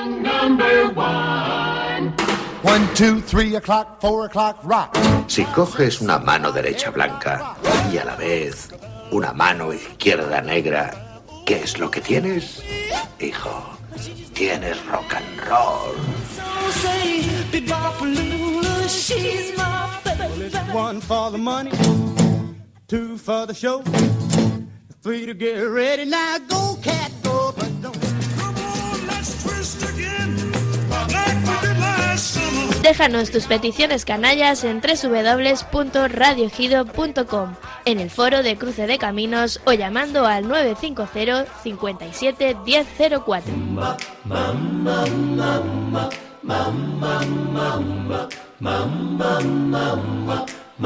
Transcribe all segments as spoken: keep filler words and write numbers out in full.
number one. One, two, three o'clock, four o'clock, rock. Si coges una mano derecha blanca y a la vez una mano izquierda negra, ¿qué es lo que tienes? Hijo, tienes rock and roll. One for the money, two for the show, three to get ready. Now go, cat, go, but don't. Come on, let's twist again, like we did last summer. Déjanos tus peticiones canallas en doble u doble u doble u punto radio ejido punto com, en el foro de Cruce de Caminos o llamando al nueve cinco cero, cincuenta y siete, diez cero cuatro. Ma, ma, ma, ma, ma, ma, ma, ma, ma, ma, ma, ma.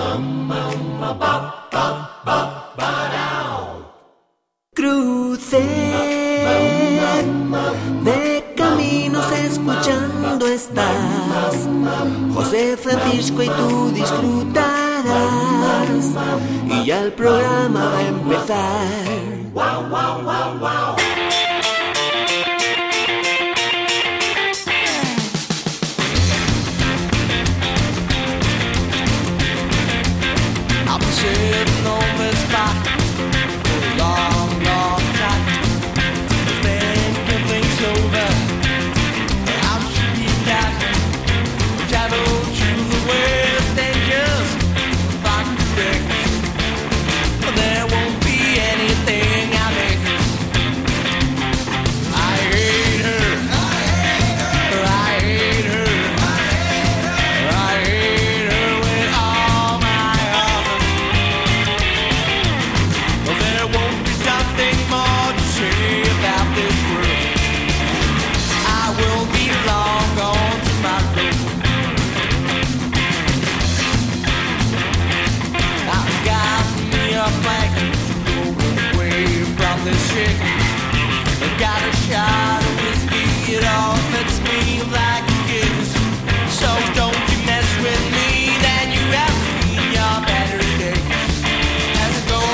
Cruce de Caminos escuchando estás, José Francisco y tú disfrutarás, y ya el programa va a empezar. Wow, wow, wow, wow. Sitting on this spot for a long, long time, thinking things over. How should we die? Travel to the west and just find the wreck. There won't be anything I make. I hate her. I hate her. I hate her. I hate her with all my heart. There won't be something more to say about this world. I will be long gone tomorrow. I've got me a blanket to go away from this chick. I've got a shot of whiskey, it all fits me like a kiss. So don't you mess with me, then you have seen your better days. As I go,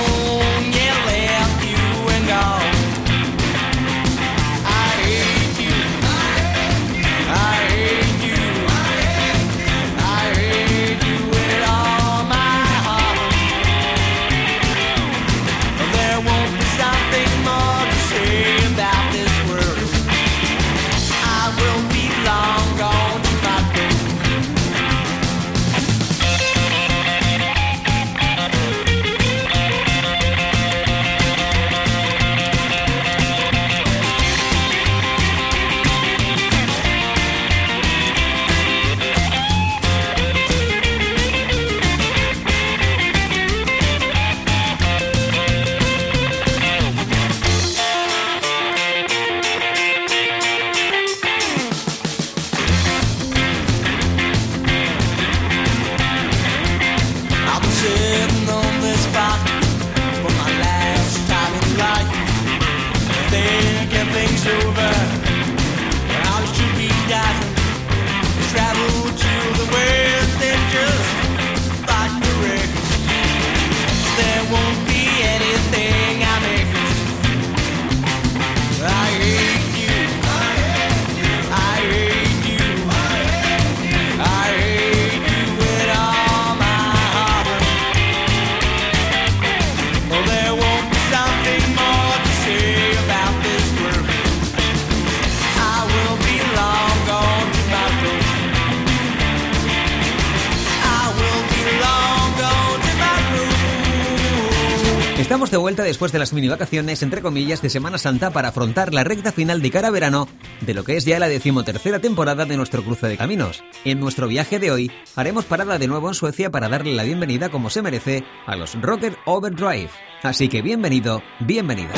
Estamos de vuelta después de las mini vacaciones, entre comillas, de Semana Santa para afrontar la recta final de cara a verano de lo que es ya la decimotercera temporada de nuestro Cruce de Caminos. En nuestro viaje de hoy haremos parada de nuevo en Suecia para darle la bienvenida, como se merece, a los Rocket Overdrive. Así que bienvenido, bienvenida.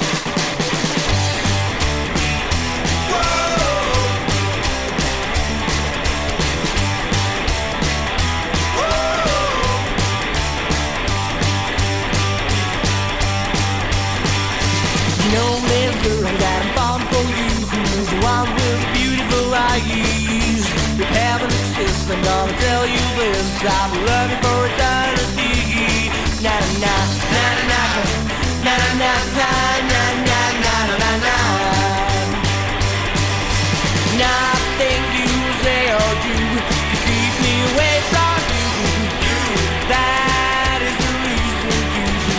I'm gonna tell you this, I'll love you for eternity. Na na na na na na na na na na na na na. Nothing you say or do to keep me away from you. That is the reason you do.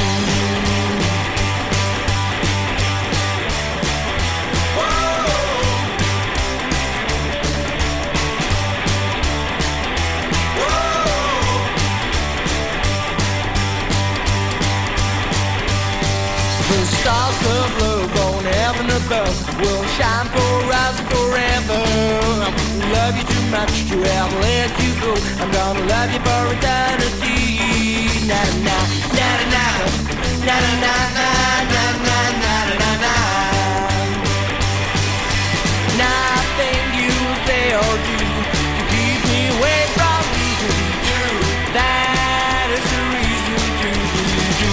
The stars of love on heaven above will shine for us forever. I won't love you too much to ever let you go. I'm gonna love you for eternity. Na na na na na na na na na na na na na. Nothing you say or do to keep me away from you. That is the reason to do.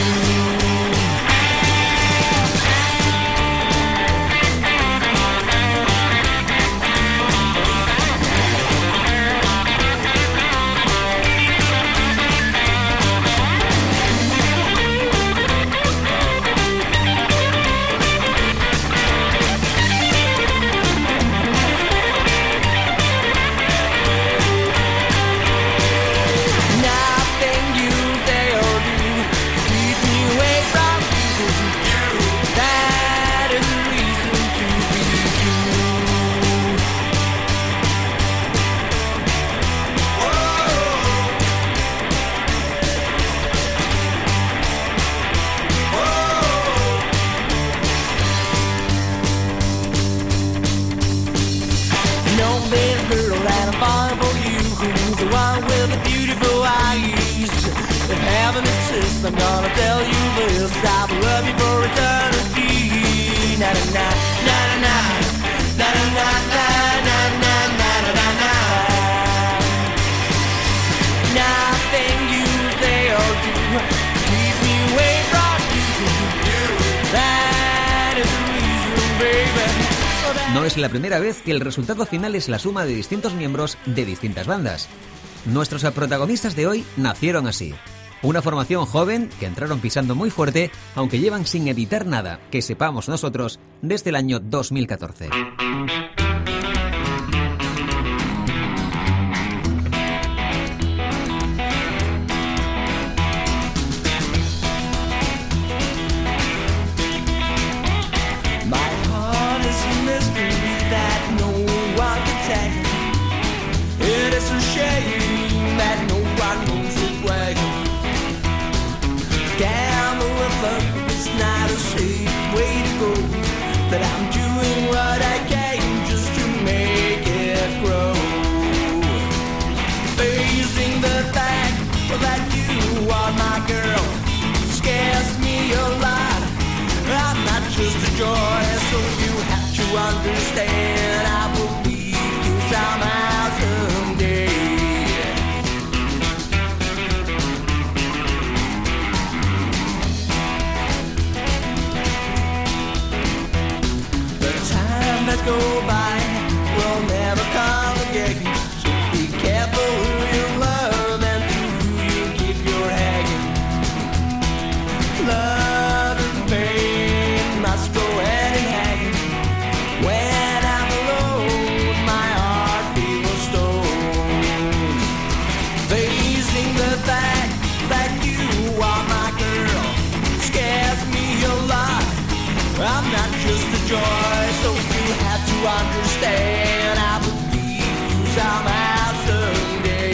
I'm gonna tell you this, I will love you for eternity. Na na na na na na na na na na na na na na. Nothing you say or do keep me away from you. That is the reason, baby. No es la primera vez que el resultado final es la suma de distintos miembros de distintas bandas. Nuestros protagonistas de hoy nacieron así. Una formación joven que entraron pisando muy fuerte, aunque llevan sin editar nada, que sepamos nosotros, desde el año dos mil catorce. But I'm doing what I can just to make it grow. Facing the fact that you are my girl scares me a lot. I'm not just a joy, so you have to understand. I will leave you somehow someday. Let's go by, will never come again. So be careful who you love and to who you give your hanging. Love and pain must go hand in hand. When I'm alone, my heart feels stone. Facing the fact that you are my girl scares me a lot. I'm not just a joy, so you have to understand. I will leave you somehow someday.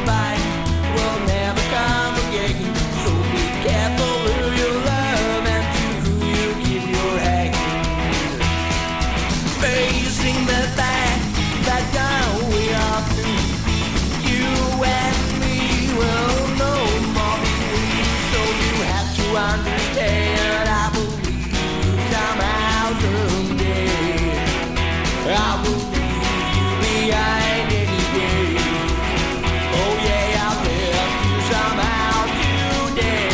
goodbye will never come again. So be careful who you love and to who you give your hand. Facing the fact that now we are through, you and me will no more be free. So you have to understand, I believe somehow someday I will leave you behind any day. Oh yeah, I've left you somehow today.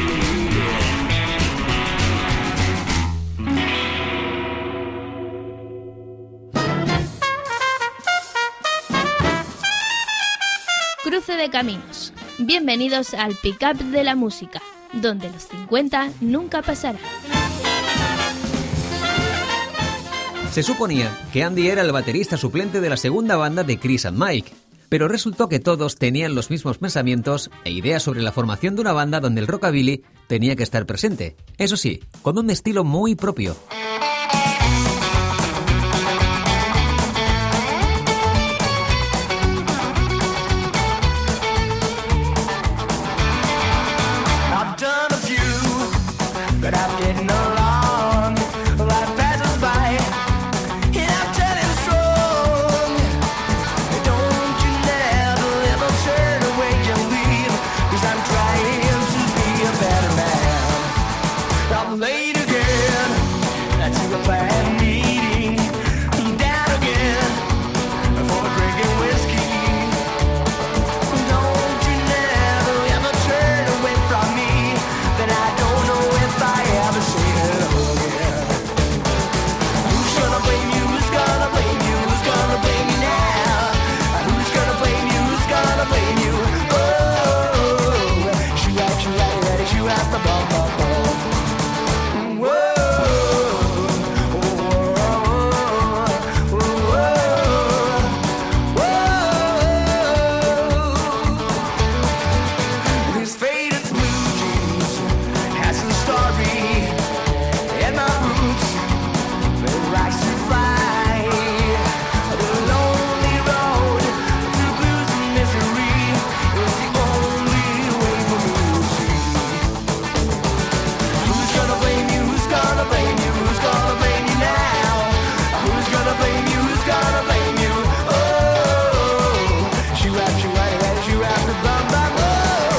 Cruce de caminos. Bienvenidos al pick-up de la música, donde los cincuenta nunca pasarán. Se suponía que Andy era el baterista suplente de la segunda banda de Chris and Mike, pero resultó que todos tenían los mismos pensamientos e ideas sobre la formación de una banda donde el rockabilly tenía que estar presente, eso sí, con un estilo muy propio. I've done a few, but I'm getting along. Life passes by, and I'm turning strong. Don't you never ever turn away and leave, 'cause I'm trying to be a better man. I'm late again, to a bad meeting. Down again, for drinking whiskey. Don't you never ever turn away from me, then I don't know if I ever say hello again. Who's gonna blame you? Who's gonna blame you? Who's gonna blame you now? Who's gonna blame you? Who's gonna blame you? Oh, shoot out, shoot out, ready, shoot out the bum, bum, bum. Whoa, oh, oh, oh, oh, oh. These faded blue jeans has a story, and my roots, they rise to fly. The lonely road to blues and misery is the only way for me to see. Who's gonna blame you? Who's gonna blame you? Who's gonna blame you now? Who's gonna blame you? Who's gonna blame you? Oh, she rap, she write, write, she rap the bum bum. Oh.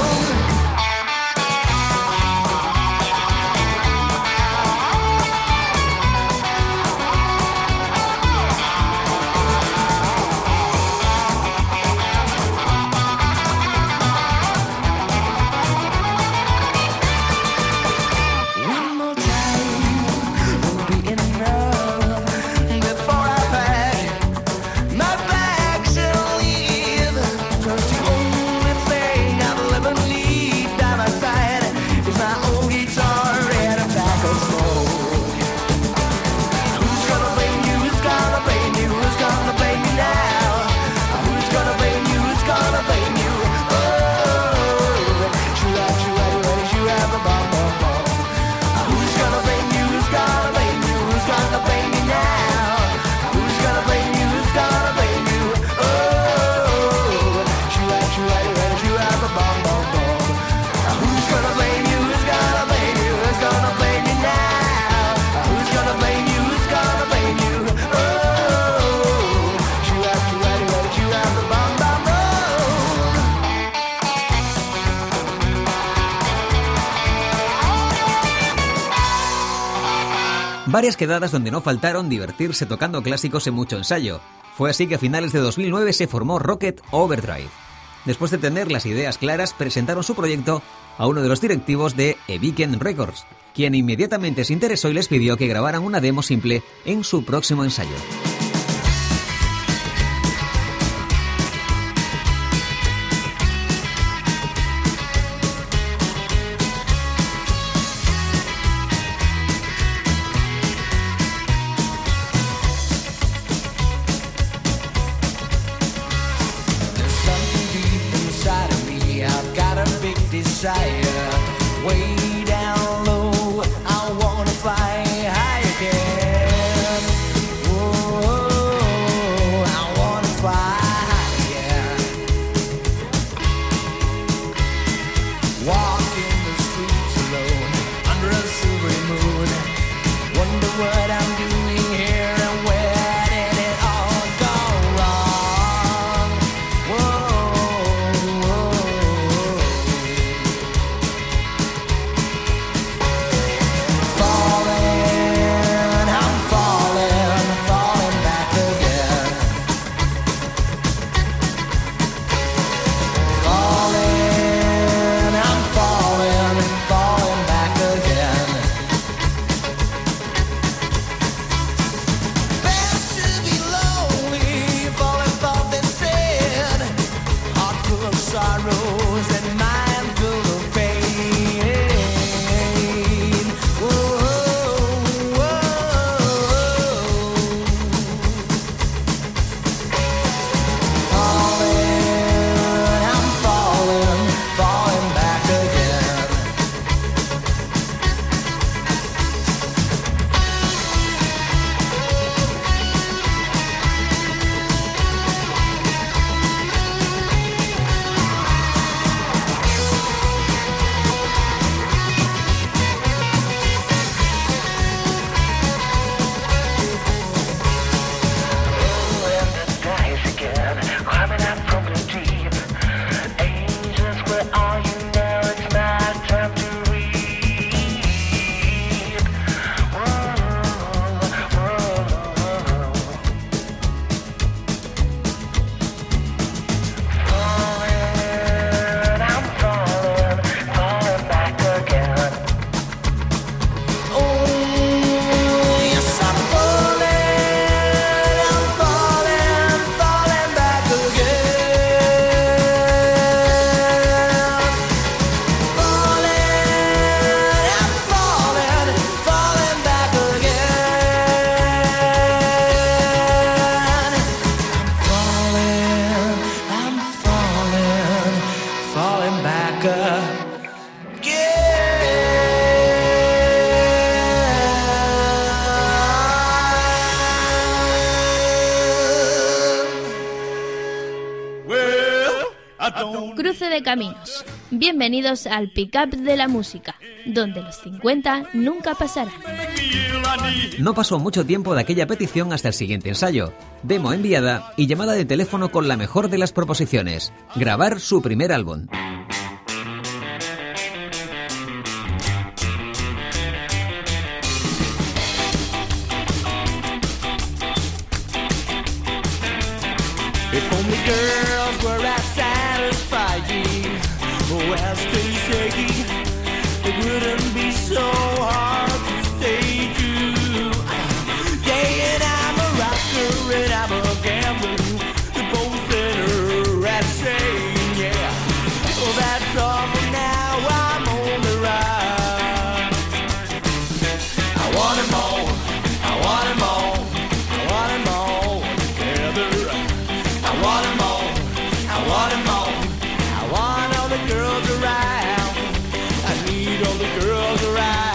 One more time will be enough before I pack my bags and leave. 'Cause the only thing I'll ever need by my side is my old guitar and a pack of smoke. Who's gonna blame you? Who's gonna blame you? Who's gonna blame me now? Who's gonna blame you? Who's gonna blame you? Oh, shoot out, shoot out, ready, shoot out the bum, bum, bum. Who's gonna blame you? Who's gonna blame you? Who's gonna blame me now? Who's gonna blame you? Who's gonna blame you? Oh, shoot out, shoot out, ready, shoot out the bum, bum, bum. Who's gonna blame you? Who's gonna blame you? Who's gonna blame me now? Who's gonna blame you? Who's gonna blame you? Oh, shoot out, shoot out, ready, shoot out the bum, bum, bum. Varias quedadas donde no faltaron divertirse tocando clásicos en mucho ensayo. Fue así que a finales de dos mil nueve se formó Rocket Overdrive. Después de tener las ideas claras, presentaron su proyecto a uno de los directivos de Eviken Records, quien inmediatamente se interesó y les pidió que grabaran una demo simple en su próximo ensayo. desire. Way down low, I wanna fly high again. Whoa. Cruce de caminos. Bienvenidos al pick-up de la música, donde los cincuenta nunca pasarán. No pasó mucho tiempo de aquella petición hasta el siguiente ensayo, demo enviada y llamada de teléfono con la mejor de las proposiciones: grabar su primer álbum. If only girls were as satisfying, oh, as they say, it wouldn't be so hard to stay true. Yeah, and I'm a rocker and I'm a gambler, they're both in her at saying, yeah. Oh, that's all for now, I'm on the ride. I want 'em all, I want 'em all, I want 'em all together. I want 'em all, I want 'em all, I want all the girls around, I need all the girls around.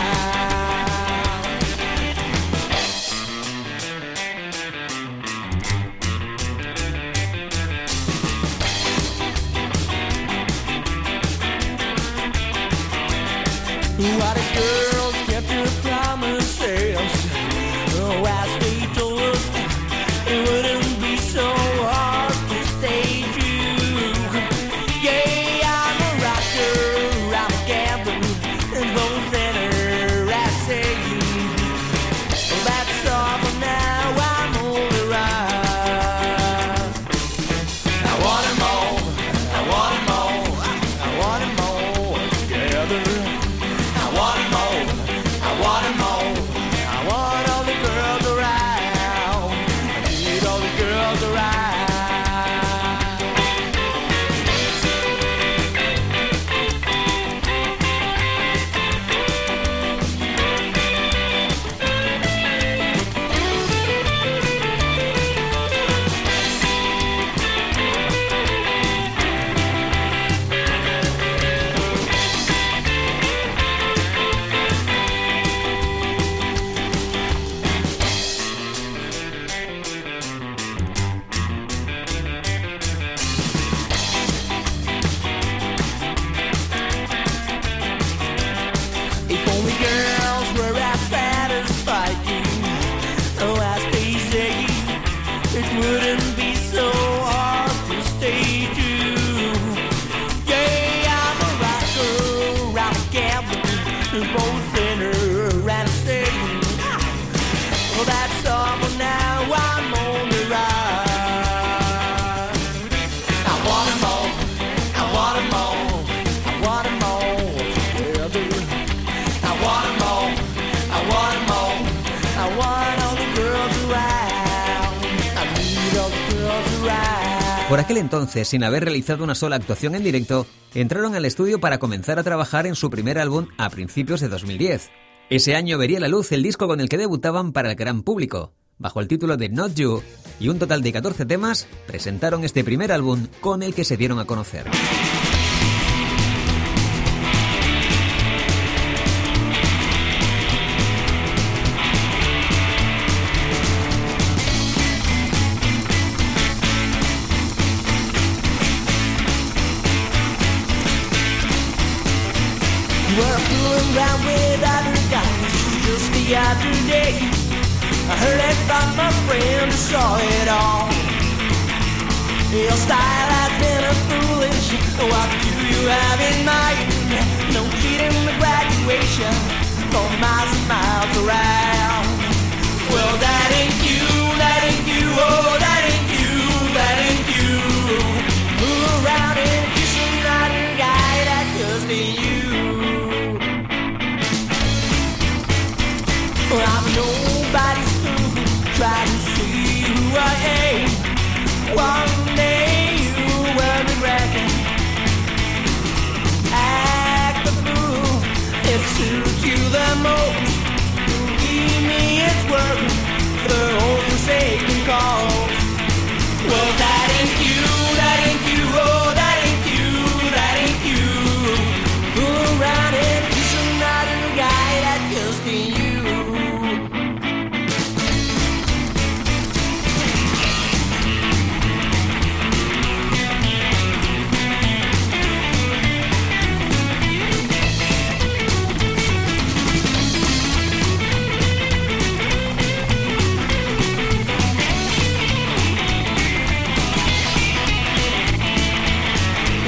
Why the girls kept their promises, oh, as they told us it wouldn't be so hard to stay true. Yeah, I'm a rocker, I'm a gambler, and both in her I say, well, that's all for now, I'm on the ride. I want 'em all, I want 'em all, I want 'em all together. I want 'em all, I want 'em all, I want all the girls around, I need all the girls around. If only girls were as satisfying, oh, as they say, it wouldn't be so hard to stay true. Yeah, I'm a rocker, I'm a gambler, both in her and staying. Well, that's all for now, I'm on the ride. I want 'em all, I want 'em all, I want 'em all together. I want 'em all, I want 'em all, I want all the girls around, I need all the girls around. Por aquel entonces, sin haber realizado una sola actuación en directo, entraron al estudio para comenzar a trabajar en su primer álbum a principios de dos mil diez. Ese año vería la luz el disco con el que debutaban para el gran público. Bajo el título de Not You y un total de catorce temas, presentaron este primer álbum con el que se dieron a conocer. Well, fooling around with other guys just the other day. I heard it from my friend who saw it all. Your style has been a foolish. What do you have in mind? No cheating the graduation for miles and miles around. Well, that ain't you, that ain't you, oh, that ain't you, that ain't you. Move around and kiss another guy that just ain't you. Well, I'm nobody's fool, try to see who I am. One day you will regret it. Act the fool, it suits you the most. Be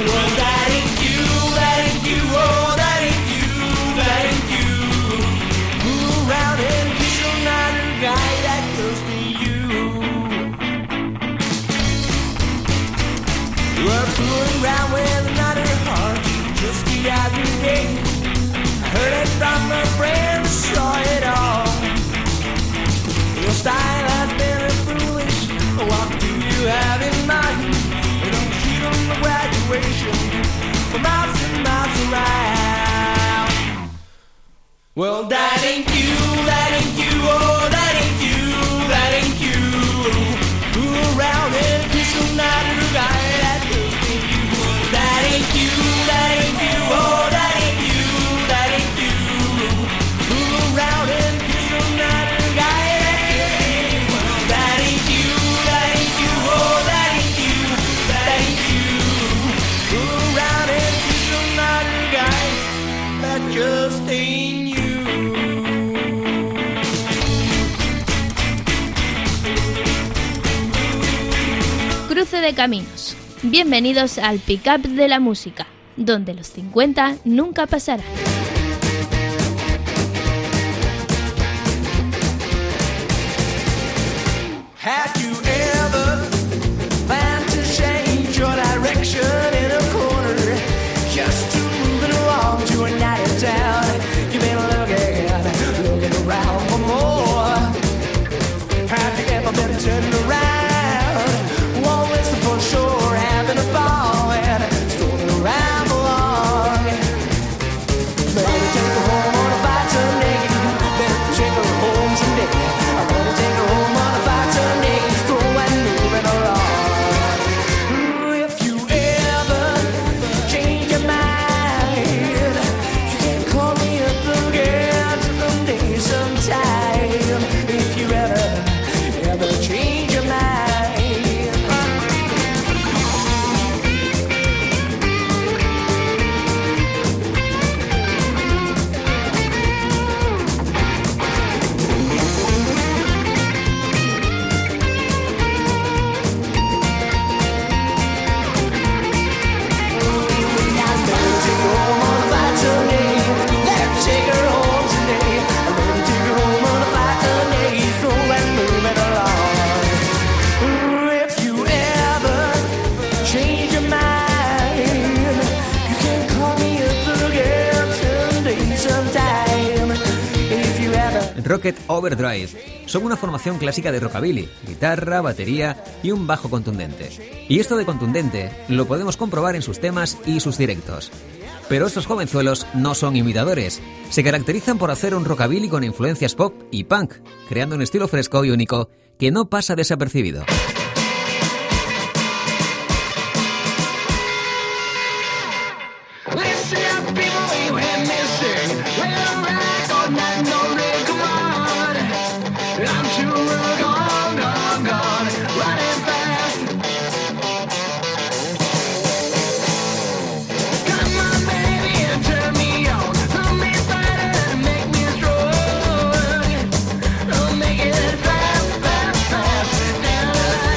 Well, that ain't you, that ain't you, oh, that ain't you, that ain't you. Fool around and kiss another guy that close to you. You are fooling around with another heart just the other day. I heard it from a friend, saw it all. Your style has been foolish. What do you have in mind? You don't cheat on the graduation for miles and miles around. Well, that ain't you, that ain't you, oh, that ain't you, that ain't you. Fool around and kiss another guy that doesn't you. That ain't you, that ain't you, oh, that ain't you, that ain't you. Fool around and kiss another guy that doesn't you. That ain't you, that ain't you, oh, that ain't you, that ain't you. Fool around and kiss another guy that just ain't you. Cruce de caminos. Bienvenidos al Pick-up de la música, donde los cincuenta nunca pasarán. Have you ever planned to change your direction in a corner just to move it along to another town? You've been looking, looking around for more. Have you ever been turned around, always for sure, having a ball and strolling around along? Maybe take her home on a fight Sunday, then take her home someday. I'm gonna take her home on a fight Sunday, stroll and moving along. Ooh, if you ever change your mind, you can call me up again someday, sometime. If you ever, ever change your mind. Rocket Overdrive son una formación clásica de rockabilly, guitarra, batería y un bajo contundente. Y esto de contundente lo podemos comprobar en sus temas y sus directos. Pero estos jovenzuelos no son imitadores, se caracterizan por hacer un rockabilly con influencias pop y punk, creando un estilo fresco y único que no pasa desapercibido. Make it fast, fast, fast.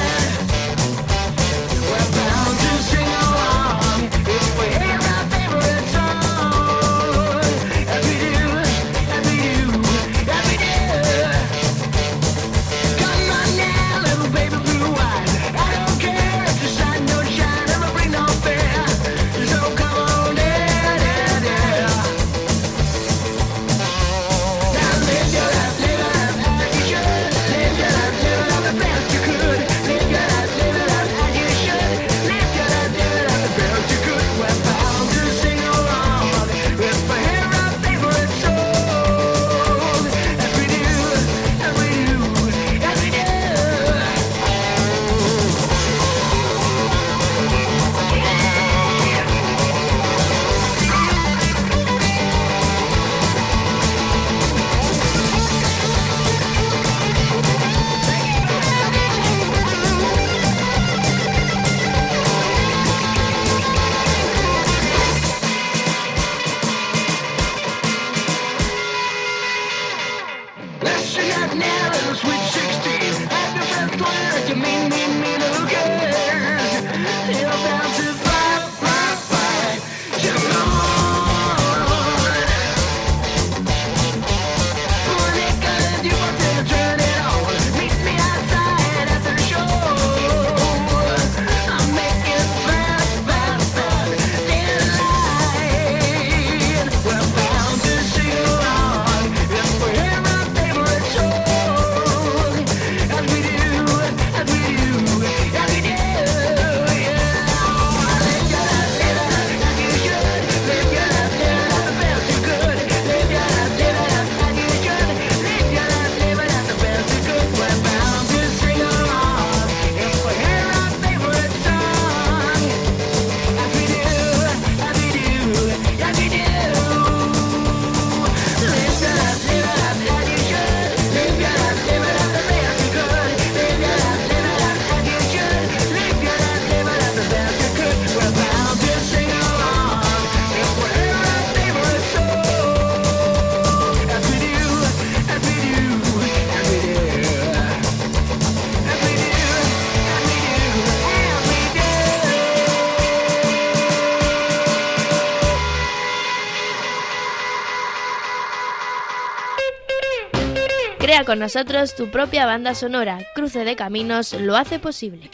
Crea con nosotros tu propia banda sonora. Cruce de Caminos lo hace posible.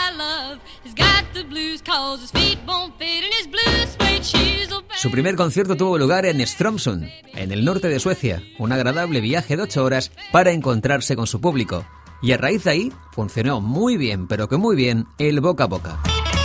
Su primer concierto tuvo lugar en Strömsund, en el norte de Suecia, un agradable viaje de ocho horas para encontrarse con su público. Y a raíz de ahí funcionó muy bien, pero que muy bien, el boca a boca.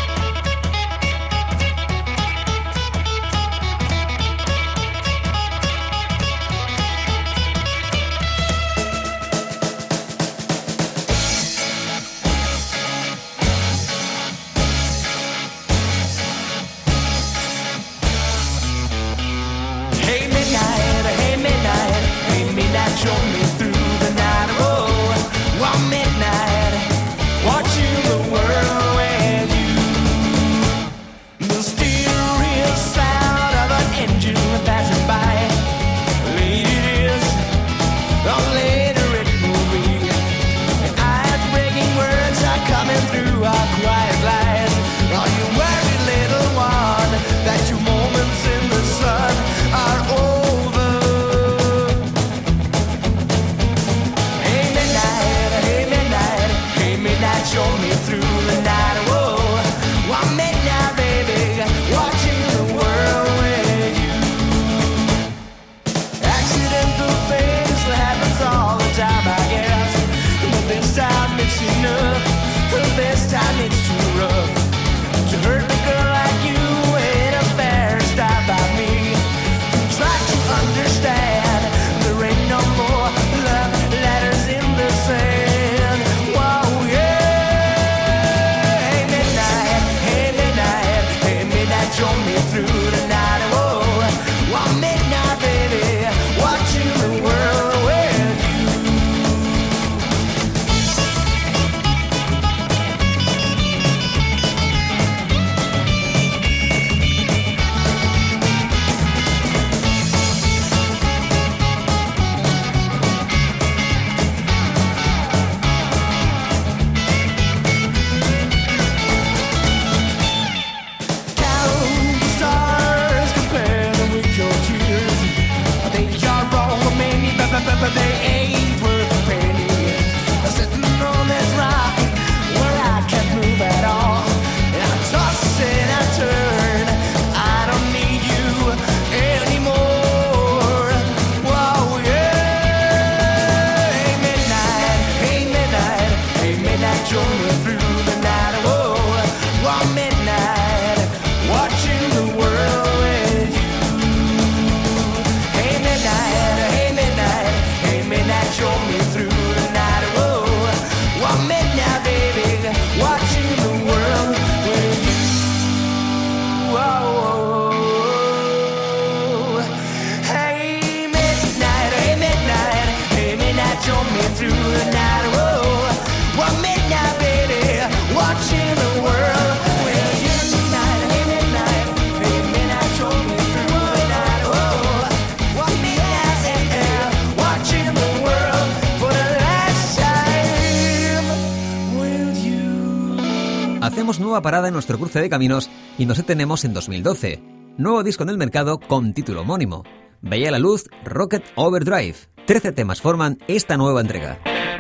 Hacemos nueva parada en nuestro cruce de caminos y nos detenemos en dos mil doce. Nuevo disco en el mercado con título homónimo. Veía la luz Rocket Overdrive. trece temas forman esta nueva entrega.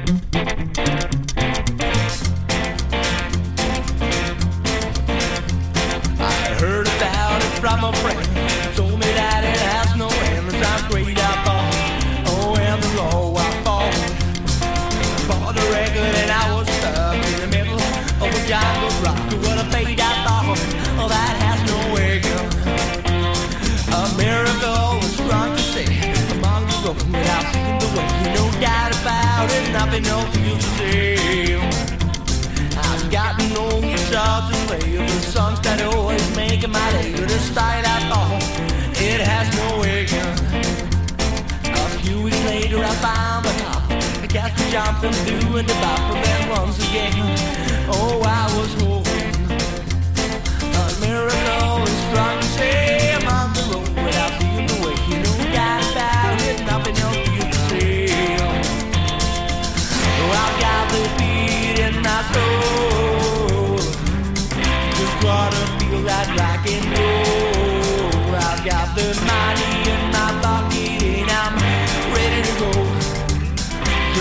Nothing else feels the same. I've got no guitars and waves, the songs that always make my day. The style I thought it has no waking. A few weeks later I found the top, the cats were jumping through and about. But then once again, oh I was hoping a miracle is strong to say I'm on the road without feeling the way. You know, got about it, nothing else feels the same. I've got the beat in my soul, just wanna feel that rock and roll. I've got the money in my pocket and I'm ready to go.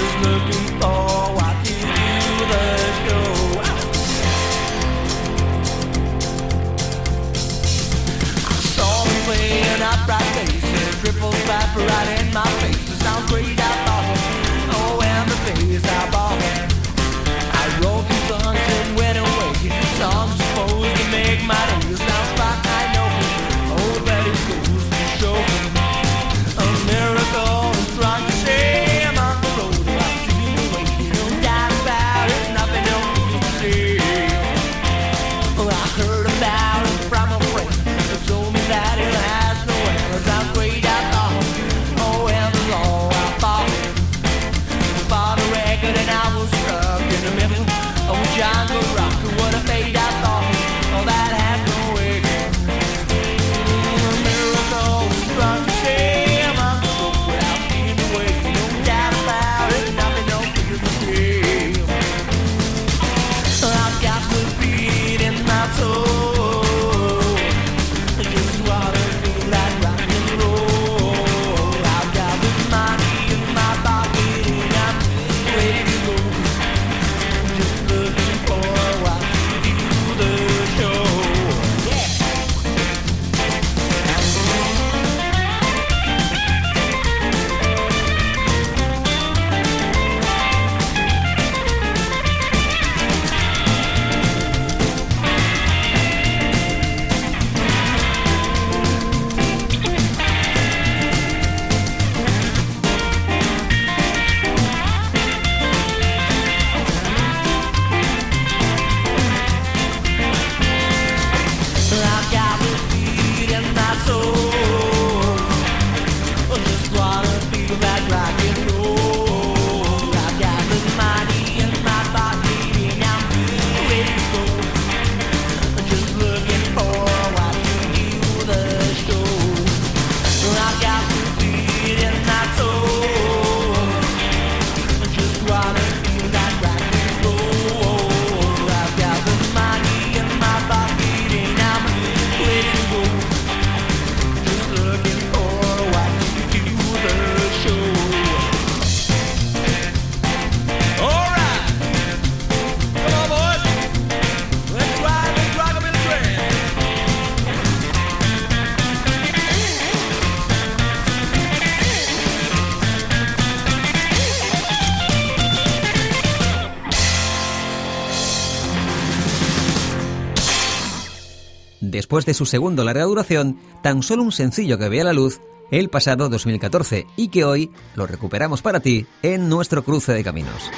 después de su segundo larga duración, tan solo un sencillo que vea la luz el pasado dos mil catorce y que hoy lo recuperamos para ti en nuestro cruce de caminos.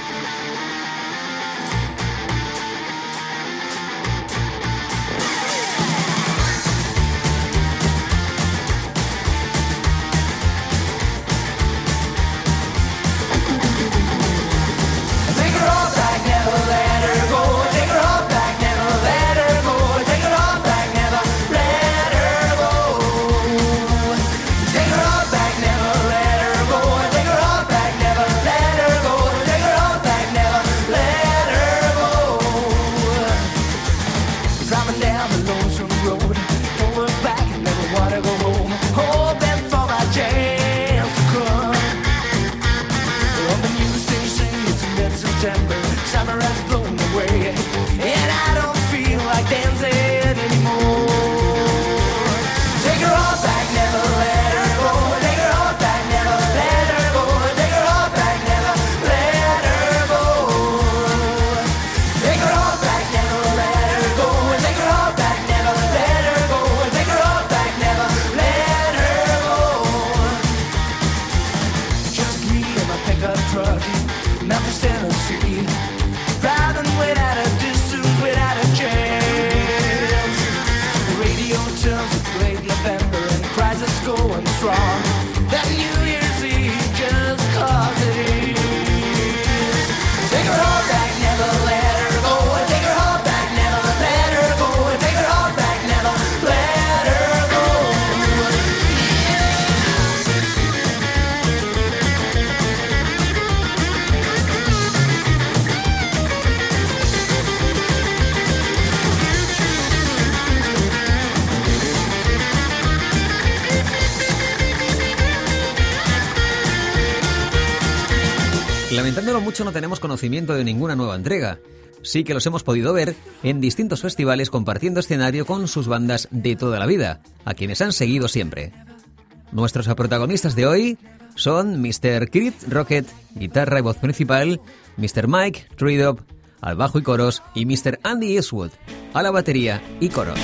Lamentándolo mucho, no tenemos conocimiento de ninguna nueva entrega. Sí que los hemos podido ver en distintos festivales compartiendo escenario con sus bandas de toda la vida, a quienes han seguido siempre. Nuestros protagonistas de hoy son mister Creed Rocket, guitarra y voz principal, mister Mike Tridop, al bajo y coros, y mister Andy Eastwood, a la batería y coros.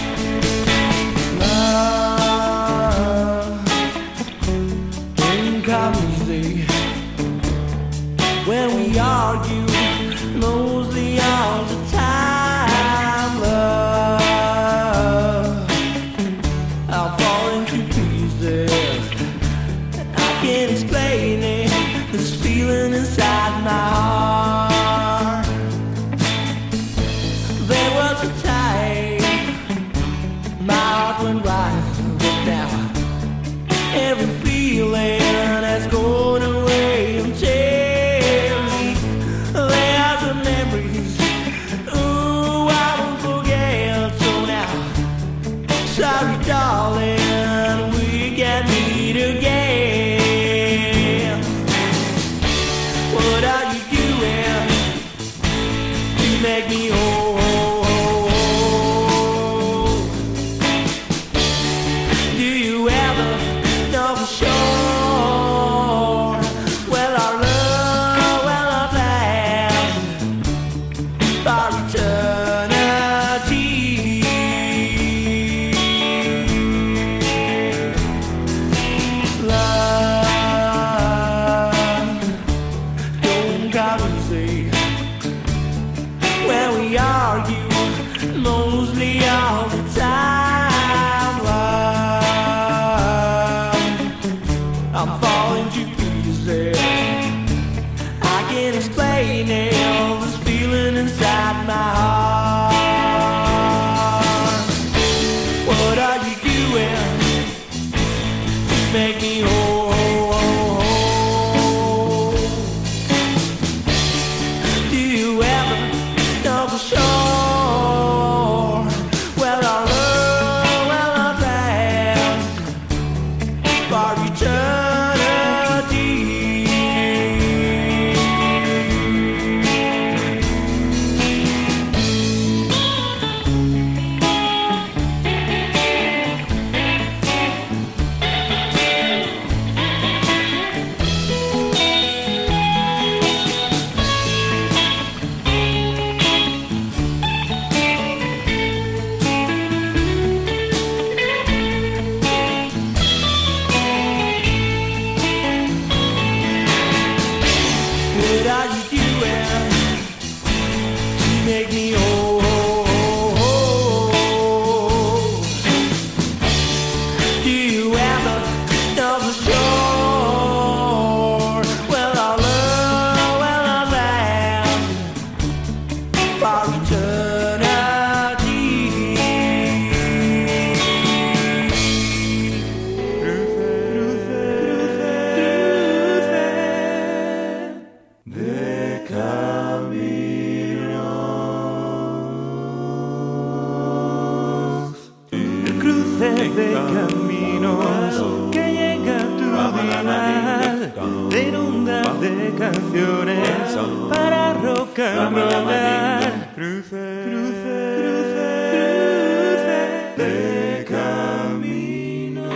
When we argue, mostly all the time, love, I'll fall into pieces. I can't explain it, this feeling inside my heart. There was a time my heart went right, but now every feeling has gone away until sorry, darling, we can meet again. What are you doing to make me whole? Do you ever know for sure? Well, our love will not last for eternity. Make me whole. Do you ever know for sure? Well, our love will not last for eternity. de caminos que llega a tu dial, de inunda de canciones para rock and rollar. Cruce, cruce, cruce, cruce de caminos.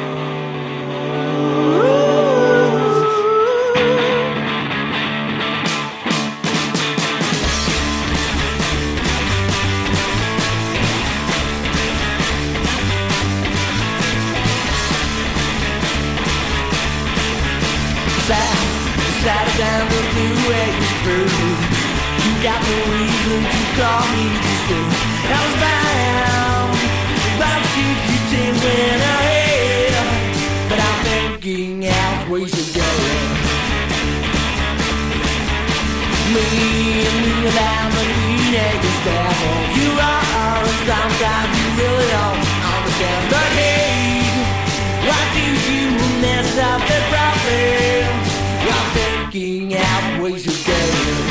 Sat down the blue waves through. You got no reason to call me to stay. I was bound, about to keep changing ahead, but I'm thinking out ways to go. Me and me without the teenagers devil. You are, and sometimes you really don't understand. But hey, why do you mess up the problem? I'm thinking out ways to go.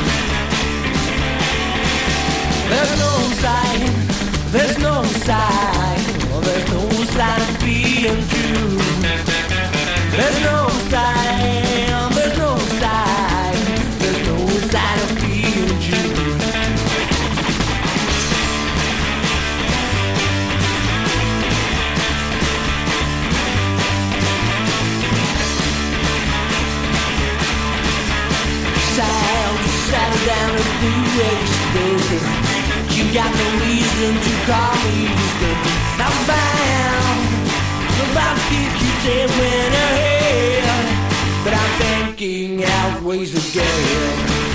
There's no sign, there's no sign, there's no sign of being true. There's no sign, there's no sign, there's no sign of being true. Settle down and do ways, baby. You got no reason to call me this baby. I'm bound, about fifty days when ahead, but I'm thinking out ways again.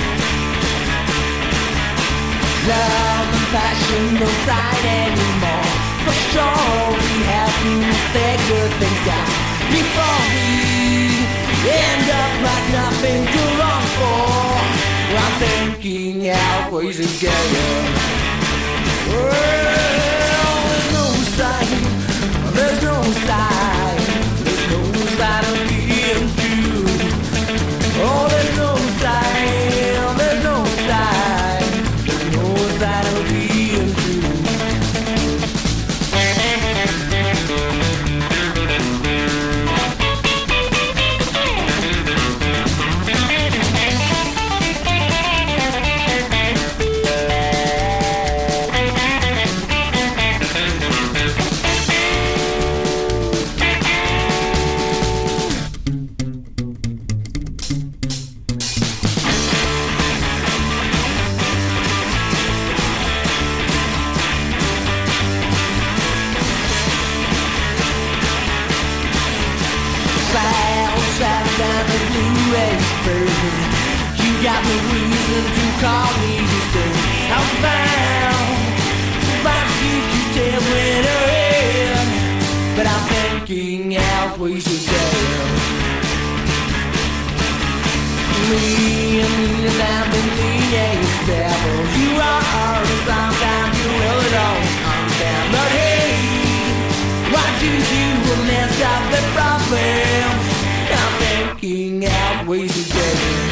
Love and passion don't fight anymore. For sure we have to figure things out before we end up like nothing to run for. I'm thinking out ways to get you. Well, there's no sign, there's no sign, there's no sign of being true. Oh, there's no sign, there's no sign, there's no sign of being true. You got no reason to call me to stay. I was bound, about to keep telling ahead, but I'm thinking out ways to go. Me and me and I've been leaning devil. You are, and sometimes you really don't understand. But hey, why do you mess up the problems? I'm thinking out ways to go.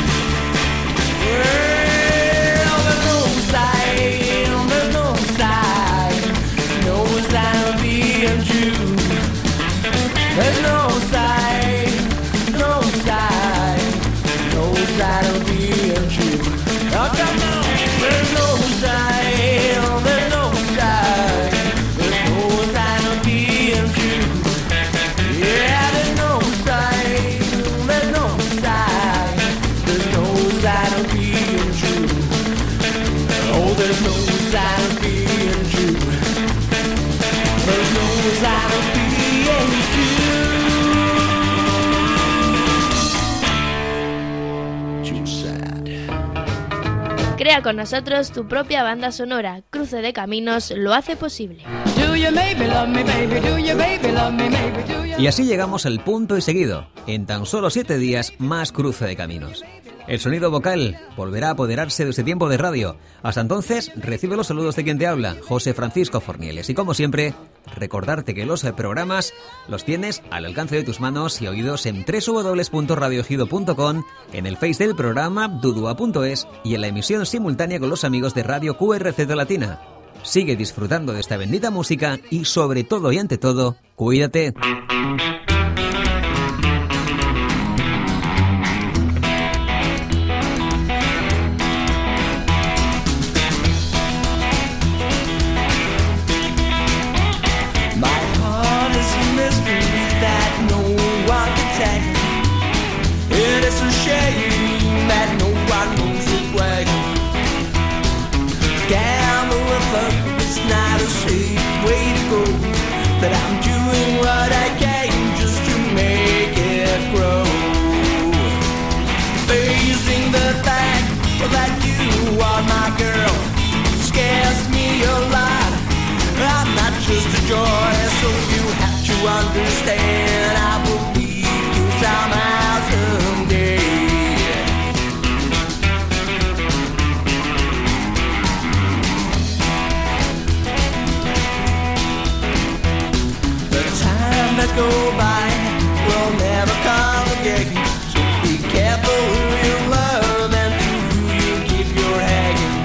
Well, there's no sign, there's no sign, no sign of being true. There's no sign, no sign, no sign of being true. Oh, come on! There's no sign, there's no sign, there's no sign of being true. Yeah, there's no sign, there's no sign, there's no sign of being true. Oh, there's no sign of being true. There's no sign of being true. Too sad. Crea con nosotros tu propia banda sonora. Cruce de Caminos lo hace posible. Y así llegamos al punto y seguido. En tan solo siete días, más Cruce de Caminos. El sonido vocal volverá a apoderarse de este tiempo de radio. Hasta entonces, recibe los saludos de quien te habla, José Francisco Fornieles. Y como siempre, recordarte que los programas los tienes al alcance de tus manos y oídos en doble u doble u doble u punto radio ejido punto com, en el Face del programa, dudua punto es y en la emisión simultánea con los amigos de Radio Q R Z Latina. Sigue disfrutando de esta bendita música y sobre todo y ante todo, cuídate. But I'm doing what I can just to make it grow. Facing the fact that you are my girl scares me a lot. I'm not just a joy, so you have to understand. I will leave you somehow someday. That go by will never come again. So be careful who you love and to who you give your hanging.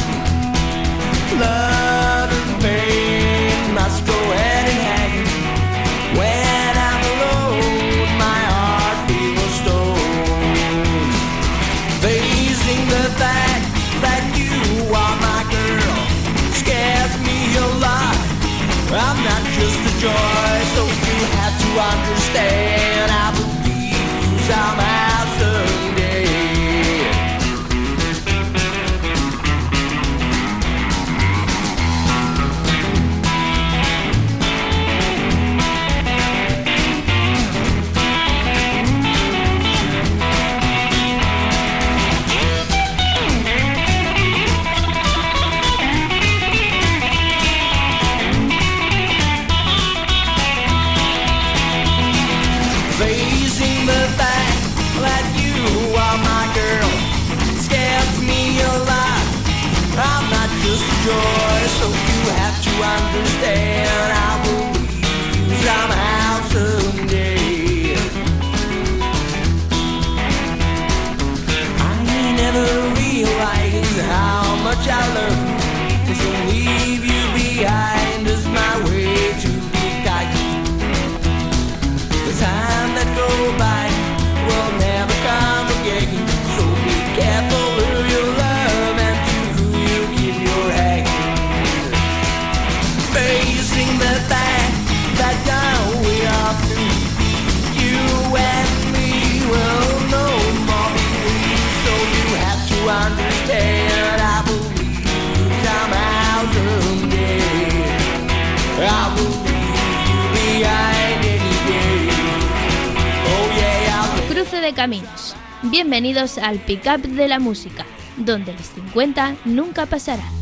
Love and pain must go hand in hand. When I'm alone, my heart feels stone. Facing the fact that you are my girl scares me a lot. I'm not just a joy, so you have to understand. I believe you somehow someday. Facing the fact that you are my girl scares me a lot. I'm not just a joy, so you have to understand. I will leave you somehow someday. I never realized how much I love you, so leave you behind is my way to be kind. The time that go by will never come again. So be careful who you love and to who you give your hand. Facing the fact that now we are through, you and me will no more be free. So you have to understand. I believe you somehow someday. I will leave you behind any day. Cruce de caminos. Bienvenidos al Pick Up de la música, donde los cincuenta nunca pasarán.